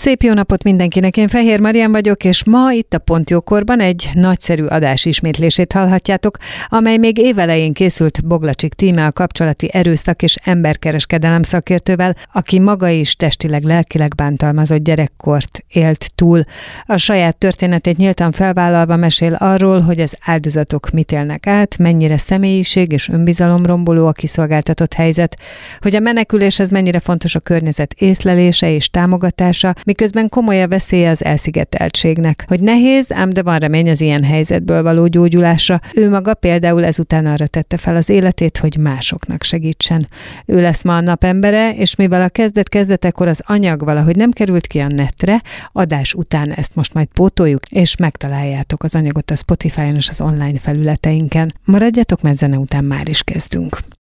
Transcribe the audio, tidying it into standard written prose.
Szép jó napot mindenkinek, én Fehér Marian vagyok, és ma itt a Pont Jókorban egy nagyszerű adás ismétlését hallhatjátok, amely még évelején készült Boglacsik Tímea kapcsolati erőszak és emberkereskedelem szakértővel, aki maga is testileg, lelkileg bántalmazott gyerekkort élt túl. A saját történetét nyíltan felvállalva mesél arról, hogy az áldozatok mit élnek át, mennyire személyiség és önbizalomromboló a kiszolgáltatott helyzet, hogy a meneküléshez mennyire fontos a környezet észlelése és támogatása, miközben komoly a veszélye az elszigeteltségnek. Hogy nehéz, ám de van remény az ilyen helyzetből való gyógyulásra. Ő maga például ezután arra tette fel az életét, hogy másoknak segítsen. Ő lesz ma a napembere, és mivel a kezdetekor az anyag valahogy nem került ki a netre, adás után ezt most majd pótoljuk, és megtaláljátok az anyagot a Spotify-on és az online felületeinken. Maradjatok, mert zene után már is kezdünk.